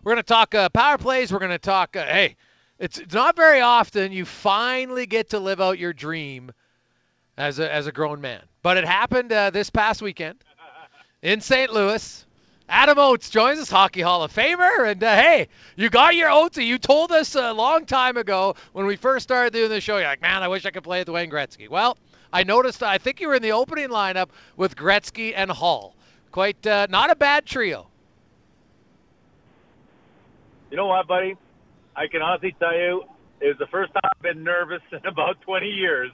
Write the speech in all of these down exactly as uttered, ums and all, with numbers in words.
We're going to talk uh, power plays. We're going to talk, uh, hey, it's, it's not very often you finally get to live out your dream as a, as a grown man. But it happened uh, this past weekend in Saint Louis. Adam Oates joins us, Hockey Hall of Famer. And, uh, hey, you got your Oates. You told us a long time ago when we first started doing the show, you're like, man, I wish I could play with Wayne Gretzky. Well, I noticed, I think you were in the opening lineup with Gretzky and Hall. Quite uh, not a bad trio. You know what, buddy? I can honestly tell you, it was the first time I've been nervous in about twenty years.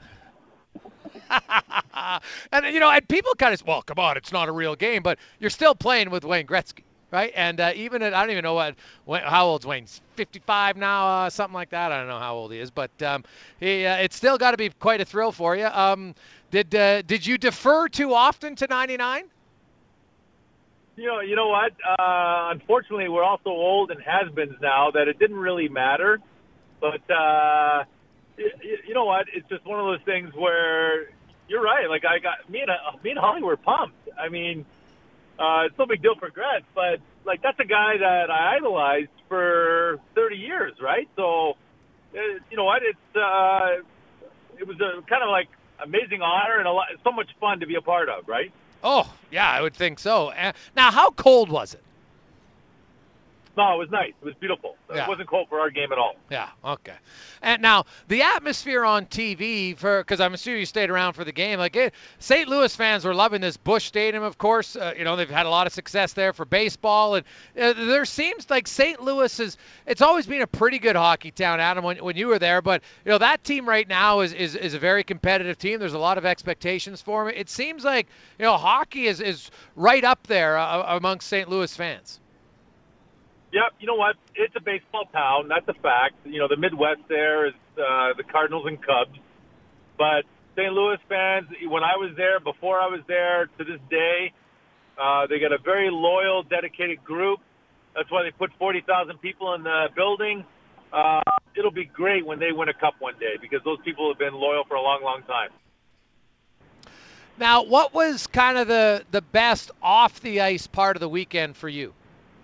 And, you know, and people kind of, well, come on, it's not a real game, but you're still playing with Wayne Gretzky, right? And uh, even at, I don't even know what, when, how old's Wayne? fifty-five now, uh, something like that. I don't know how old he is, but um, he, uh, it's still got to be quite a thrill for you. Um, did uh, did you defer too often to ninety-nine? You know, you know what? Uh, unfortunately, we're all so old and has-beens now that it didn't really matter. But uh, you, you know what? It's just one of those things where you're right. Like I got me and uh, me and Holly were pumped. I mean, uh, it's no big deal for Gretz, but like that's a guy that I idolized for thirty years, right? So, uh, you know what? It's uh, it was a kind of like amazing honor and a lot, so much fun to be a part of, right? Oh, yeah, I would think so. Uh, now, how cold was it? No, it was nice. It was beautiful. Yeah. It wasn't cold for our game at all. Yeah, okay. And now, the atmosphere on T V, for because I'm assuming you stayed around for the game, like it, Saint Louis fans were loving this Busch Stadium, of course. Uh, you know, they've had a lot of success there for baseball. And uh, there seems like Saint Louis is, it's always been a pretty good hockey town, Adam, when, when you were there. But, you know, that team right now is, is, is a very competitive team. There's a lot of expectations for them. It seems like, you know, hockey is, is right up there uh, amongst Saint Louis fans. Yep, you know what? It's a baseball town. That's a fact. You know, the Midwest there is uh, the Cardinals and Cubs. But Saint Louis fans, when I was there, before I was there, to this day, uh, they got a very loyal, dedicated group. That's why they put forty thousand people in the building. Uh, it'll be great when they win a cup one day because those people have been loyal for a long, long time. Now, what was kind of the, the best off-the-ice part of the weekend for you?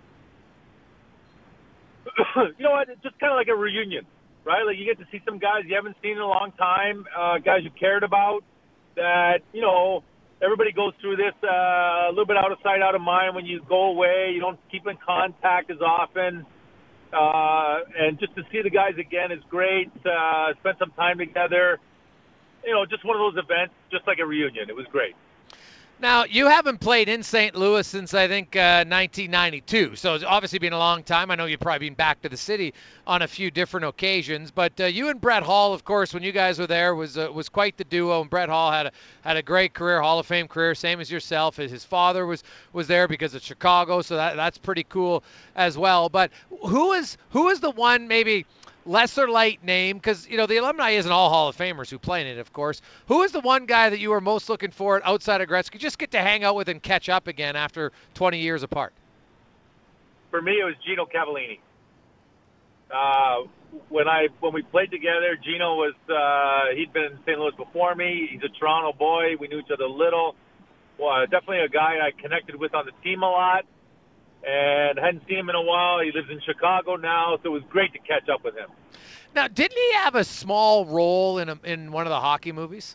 You know what? It's just kind of like a reunion, right? Like you get to see some guys you haven't seen in a long time, uh, guys you cared about. That you know, everybody goes through this uh, a little bit out of sight, out of mind. When you go away, you don't keep in contact as often, uh, and just to see the guys again is great. Uh, spend some time together. You know, just one of those events, just like a reunion. It was great. Now, you haven't played in Saint Louis since, I think, uh, nineteen ninety-two. So it's obviously been a long time. I know you've probably been back to the city on a few different occasions. But uh, you and Brett Hall, of course, when you guys were there, was uh, was quite the duo. And Brett Hall had a, had a great career, Hall of Fame career, same as yourself. His father was, was there because of Chicago, so that that's pretty cool as well. But who is who is the one maybe – lesser light name, because, you know, the alumni isn't all Hall of Famers who play in it, of course. Who is the one guy that you were most looking for outside of Gretzky? Just get to hang out with and catch up again after twenty years apart. For me, it was Gino Cavallini. Uh, when I when we played together, Gino was uh, he'd been in Saint Louis before me. He's a Toronto boy. We knew each other little. Well, definitely a guy I connected with on the team a lot. And hadn't seen him in a while. He lives in Chicago now, so it was great to catch up with him. Now, didn't he have a small role in a, in one of the hockey movies?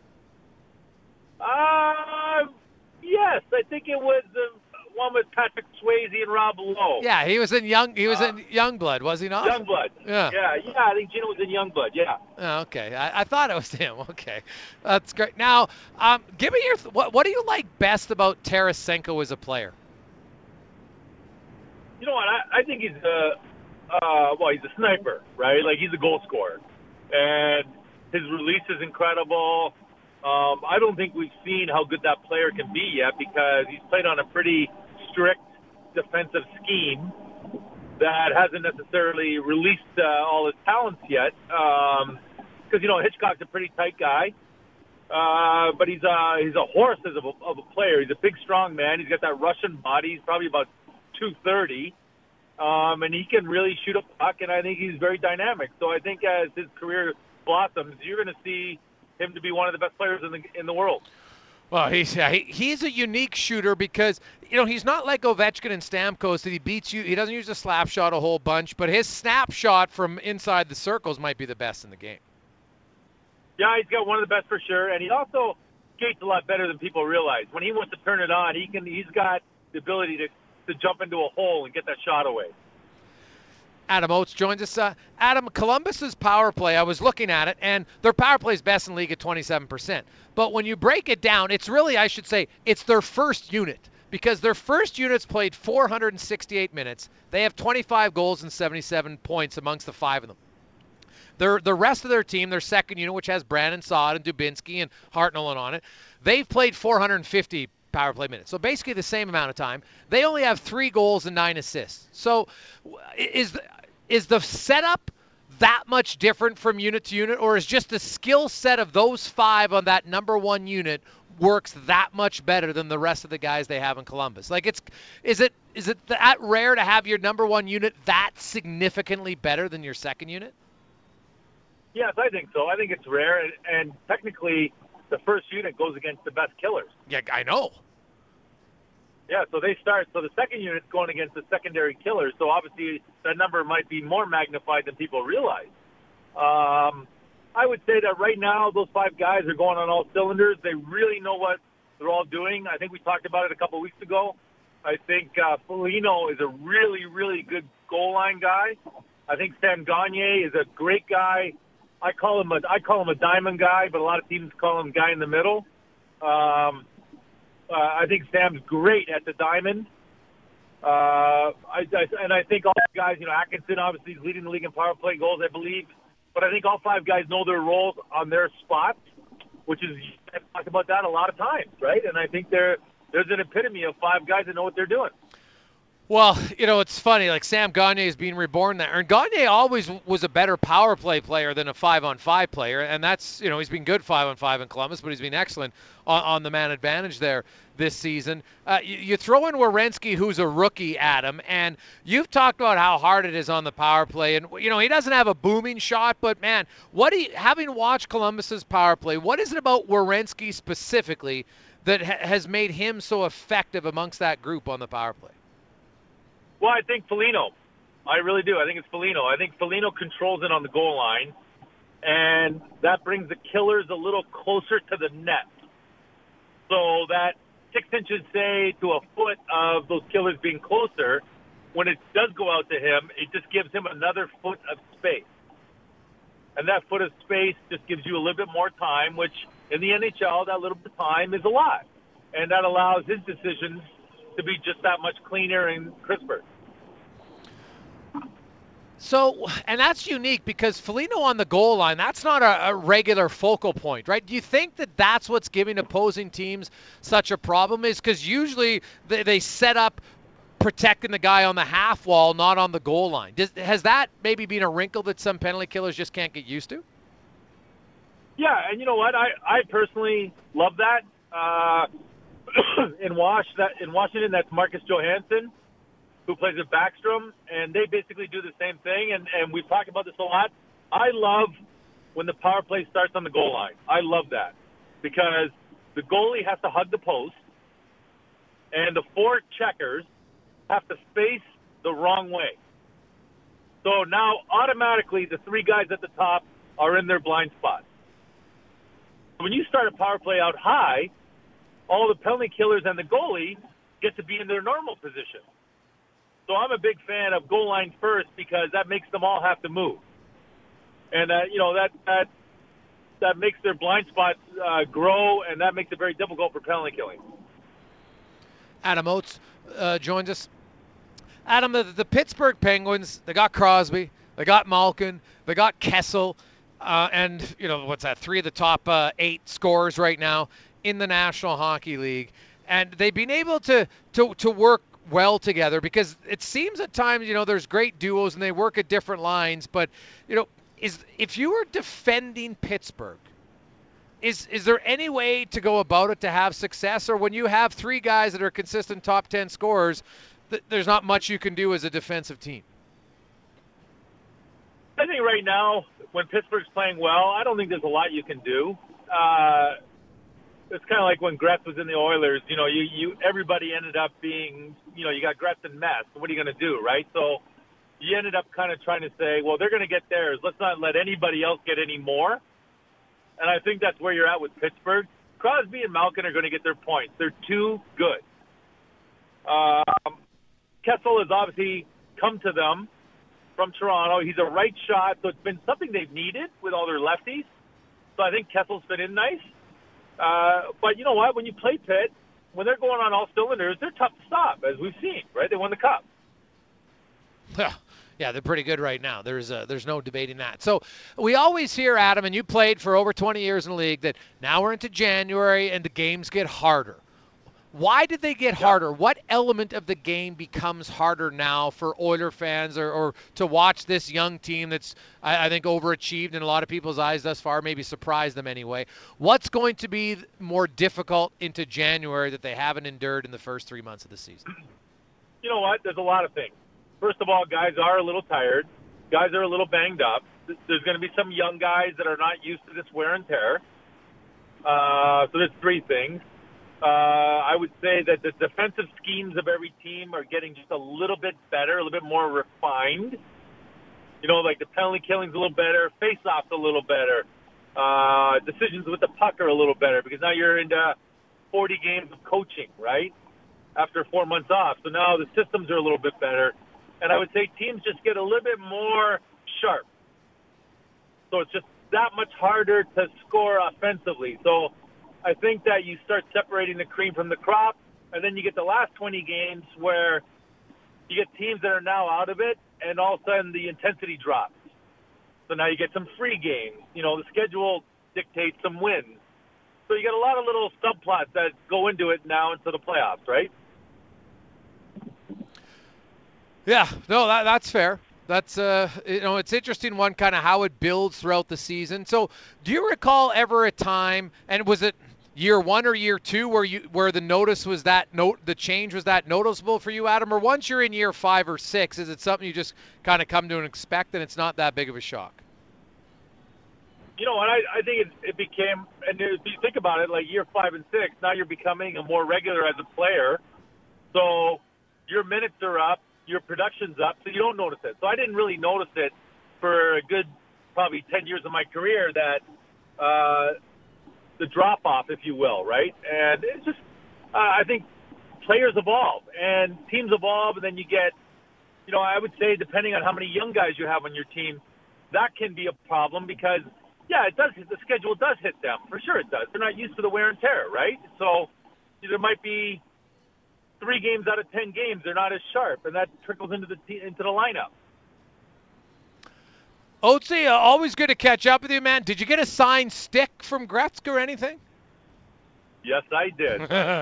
Uh, yes, I think it was the one with Patrick Swayze and Rob Lowe. Yeah, he was in Young. He was uh, in Youngblood, was he not? Youngblood. Yeah. Yeah, yeah. I think Gino was in Youngblood. Yeah. Oh, okay, I, I thought it was him. Okay, that's great. Now, um, give me your th- what. What do you like best about Tarasenko as a player? You know what? I, I think he's a uh, well, he's a sniper, right? Like he's a goal scorer, and his release is incredible. Um, I don't think we've seen how good that player can be yet because he's played on a pretty strict defensive scheme that hasn't necessarily released uh, all his talents yet. Because um, you know Hitchcock's a pretty tight guy, uh, but he's a he's a horse as of a, of a player. He's a big, strong man. He's got that Russian body. He's probably about two thirty, um, and he can really shoot a puck, and I think he's very dynamic. So I think as his career blossoms, you're going to see him to be one of the best players in the in the world. Well, he's yeah, he, he's a unique shooter because you know he's not like Ovechkin and Stamkos that he beats you. He doesn't use a slap shot a whole bunch, but his snapshot from inside the circles might be the best in the game. Yeah, he's got one of the best for sure, and he also skates a lot better than people realize. When he wants to turn it on, he can. He's got the ability to to jump into a hole and get that shot away. Adam Oates joins us. Uh, Adam, Columbus's power play, I was looking at it, and their power play is best in the league at twenty-seven percent. But when you break it down, it's really, I should say, it's their first unit because their first unit's played four hundred sixty-eight minutes. They have twenty-five goals and seventy-seven points amongst the five of them. Their, the rest of their team, their second unit, which has Brandon Saad and Dubinsky and Hartnell on it, they've played four hundred fifty power play minutes. So basically the same amount of time. They only have three goals and nine assists. So is the, is the setup that much different from unit to unit, or is just the skill set of those five on that number one unit works that much better than the rest of the guys they have in Columbus? Like, it's is it is it that rare to have your number one unit that significantly better than your second unit? Yes, I think so. I think it's rare, and, and technically the first unit goes against the best killers. Yeah, I know. Yeah, so they start. So the second unit's going against the secondary killers. So obviously that number might be more magnified than people realize. Um, I would say that right now those five guys are going on all cylinders. They really know what they're all doing. I think we talked about it a couple of weeks ago. I think uh, Foligno is a really, really good goal line guy. I think Sam Gagner is a great guy. I call him a I call him a diamond guy, but a lot of teams call him guy in the middle. Um, uh, I think Sam's great at the diamond. Uh, I, I, and I think all the guys, you know, Atkinson obviously is leading the league in power play goals, I believe. But I think all five guys know their roles on their spots, which is I've talked about that a lot of times, right? And I think there there's an epitome of five guys that know what they're doing. Well, you know, it's funny, like Sam Gagner is being reborn there. And Gagner always was a better power play player than a five-on-five player. And that's, you know, he's been good five-on-five in Columbus, but he's been excellent on, on the man advantage there this season. Uh, you, you throw in Werenski, who's a rookie, Adam, and you've talked about how hard it is on the power play. And, you know, he doesn't have a booming shot, but, man, what do you, having watched Columbus's power play, what is it about Werenski specifically that ha- has made him so effective amongst that group on the power play? Well, I think Foligno. I really do. I think it's Foligno. I think Foligno controls it on the goal line, and that brings the killers a little closer to the net. So that six inches, say, to a foot of those killers being closer, when it does go out to him, it just gives him another foot of space. And that foot of space just gives you a little bit more time, which in the N H L, that little bit of time is a lot. And that allows his decisions to be just that much cleaner and crisper. So, and that's unique because Foligno on the goal line, that's not a, a regular focal point, right? Do you think that that's what's giving opposing teams such a problem is because usually they, they set up protecting the guy on the half wall, not on the goal line. Does, has that maybe been a wrinkle that some penalty killers just can't get used to? Yeah, and you know what? I, I personally love that. Uh, in Wash, that in Washington, that's Marcus Johansson, who plays at Backstrom, and they basically do the same thing, and, and we've talked about this a lot. I love when the power play starts on the goal line. I love that because the goalie has to hug the post, and the four checkers have to face the wrong way. So now automatically the three guys at the top are in their blind spot. When you start a power play out high, all the penalty killers and the goalie get to be in their normal position. So I'm a big fan of goal line first because that makes them all have to move. And, uh, you know, that, that that makes their blind spots uh, grow, and that makes it very difficult for penalty killing. Adam Oates uh, joins us. Adam, the, the Pittsburgh Penguins, they got Crosby, they got Malkin, they got Kessel, uh, and, you know, what's that, three of the top uh, eight scorers right now in the National Hockey League. And they've been able to, to, to work well together because it seems at times, you know, there's great duos and they work at different lines. But, you know, is if you were defending Pittsburgh, is is there any way to go about it to have success? Or when you have three guys that are consistent top ten scorers, th- there's not much you can do as a defensive team? I think right now, when Pittsburgh's playing well, I don't think there's a lot you can do. Uh, it's kind of like when Gretz was in the Oilers. You know, you, you everybody ended up being, you know, you got Gretz and Mess. What are you going to do, right? So you ended up kind of trying to say, well, they're going to get theirs. Let's not let anybody else get any more. And I think that's where you're at with Pittsburgh. Crosby and Malkin are going to get their points. They're too good. Um, Kessel has obviously come to them from Toronto. He's a right shot, so it's been something they've needed with all their lefties. So I think Kessel's fit in nice. Uh, but you know what? When you play Pitt, when they're going on all cylinders, they're tough to stop, as we've seen, right? They won the Cup. Yeah. Yeah, they're pretty good right now. There's uh, there's no debating that. So we always hear, Adam, and you played for over twenty years in the league, that now we're into January and the games get harder. Why did they get harder? What element of the game becomes harder now for Oiler fans or, or to watch this young team that's, I, I think, overachieved in a lot of people's eyes thus far, maybe surprised them anyway? What's going to be more difficult into January that they haven't endured in the first three months of the season? You know what? There's a lot of things. First of all, guys are a little tired. Guys are a little banged up. There's going to be some young guys that are not used to this wear and tear. Uh, so there's three things. Uh, I would say that the defensive schemes of every team are getting just a little bit better, a little bit more refined. You know, like the penalty killing's a little better, face-off's a little better, uh, decisions with the puck are a little better because now you're into forty games of coaching, right, after four months off. So now the systems are a little bit better. And I would say teams just get a little bit more sharp. So it's just that much harder to score offensively. So I think that you start separating the cream from the crop, and then you get the last twenty games where you get teams that are now out of it, and all of a sudden the intensity drops. So now you get some free games. You know, the schedule dictates some wins. So you get a lot of little subplots that go into it now into the playoffs, right? Yeah, no, that, that's fair. That's uh, you know, it's interesting one kind of how it builds throughout the season. So, do you recall ever a time, and was it year one or year two, where you where the notice was that note, the change was that noticeable for you, Adam? Or once you're in year five or six, is it something you just kind of come to and expect, and it's not that big of a shock? You know what? I, I think it, it became, and if you think about it, like year five and six, now you're becoming a more regular as a player. So your minutes are up. Your production's up, so you don't notice it. So I didn't really notice it for a good probably ten years of my career, that uh, the drop-off, if you will, right? And it's just, uh, I think players evolve and teams evolve, and then you get, you know, I would say depending on how many young guys you have on your team, that can be a problem because, yeah, it does. The schedule does hit them. For sure it does. They're not used to the wear and tear, right? So there might be three games out of ten games, they're not as sharp, and that trickles into the te- into the lineup. Otzi, uh, always good to catch up with you, man. Did you get a signed stick from Gretzky or anything? Yes, I did.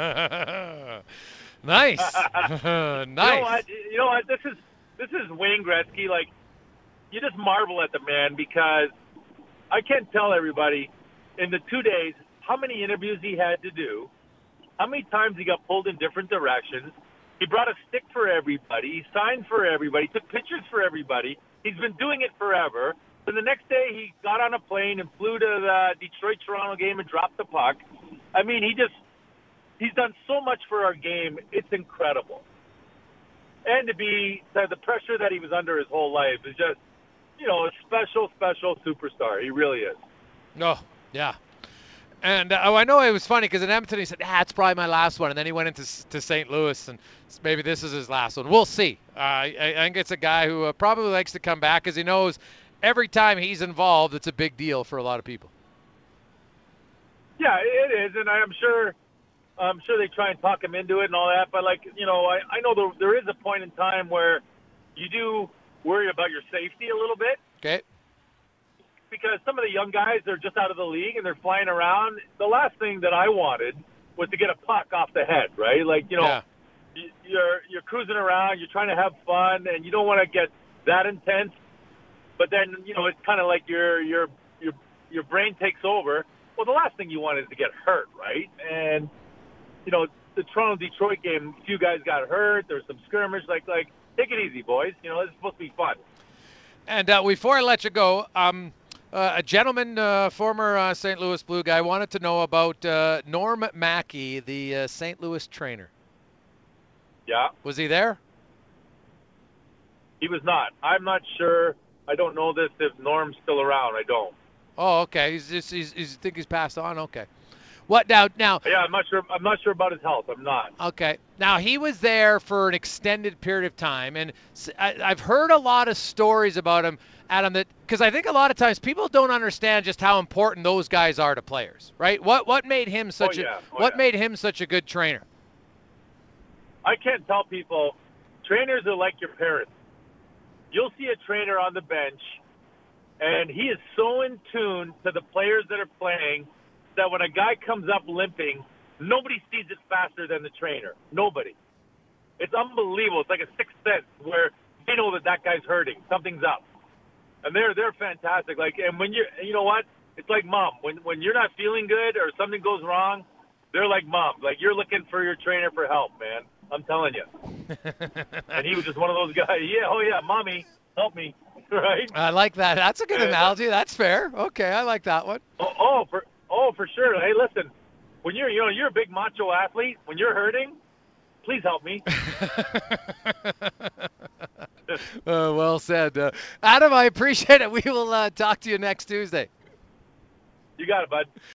Nice, nice. You know what? You know what? This is this is Wayne Gretzky. Like, you just marvel at the man because I can't tell everybody in the two days how many interviews he had to do. How many times he got pulled in different directions. He brought a stick for everybody. He signed for everybody. He took pictures for everybody. He's been doing it forever. Then the next day he got on a plane and flew to the Detroit-Toronto game and dropped the puck. I mean, he just he's done so much for our game. It's incredible. And to be to the pressure that he was under his whole life is just, you know, a special, special superstar. He really is. No, oh, yeah. And uh, oh, I know it was funny because in Edmonton he said, ah, it's probably my last one. And then he went into to Saint Louis, and maybe this is his last one. We'll see. Uh, I, I think it's a guy who uh, probably likes to come back because he knows every time he's involved, it's a big deal for a lot of people. Yeah, it is. And I'm sure I'm sure they try and talk him into it and all that. But, like, you know, I, I know there, there is a point in time where you do worry about your safety a little bit. Okay. Because some of the young guys are just out of the league and they're flying around. The last thing that I wanted was to get a puck off the head, right? Like, you know, yeah. you're you're cruising around, you're trying to have fun, and you don't want to get that intense. But then, you know, it's kind of like your your your your brain takes over. Well, the last thing you want is to get hurt, right? And you know, the Toronto-Detroit game, a few guys got hurt. There's some skirmish. Like like, take it easy, boys. You know, it's supposed to be fun. And uh, before I let you go, um. Uh, a gentleman, uh, former uh, Saint Louis Blue guy, wanted to know about uh, Norm Mackey, the uh, Saint Louis trainer. Yeah. Was he there? He was not. I'm not sure. I don't know this if Norm's still around. I don't. Oh, okay. He's just he's, he's think he's passed on. Okay. What now? Now. Yeah, I'm not sure. I'm not sure about his health. I'm not. Okay. Now he was there for an extended period of time, and I, I've heard a lot of stories about him, Adam. That because I think a lot of times people don't understand just how important those guys are to players, right? What what made him such oh, a yeah. oh, what yeah. made him such a good trainer? I can't tell people. Trainers are like your parents. You'll see a trainer on the bench, and he is so in tune to the players that are playing that when a guy comes up limping, nobody sees it faster than the trainer. Nobody. It's unbelievable. It's like a sixth sense where they know that that guy's hurting. Something's up. And they're they're fantastic. Like, and when you're, you know what? It's like mom. When when you're not feeling good or something goes wrong, they're like mom. Like you're looking for your trainer for help, man. I'm telling you. And he was just one of those guys. Yeah, oh yeah, mommy, help me, right? I like that. That's a good And, analogy. That's fair. Okay, I like that one. Oh, oh, for oh for sure. Hey, listen, when you're you know you're a big macho athlete, when you're hurting, please help me. uh, well said, uh, Adam. I appreciate it. We will uh, talk to you next Tuesday. You got it, bud.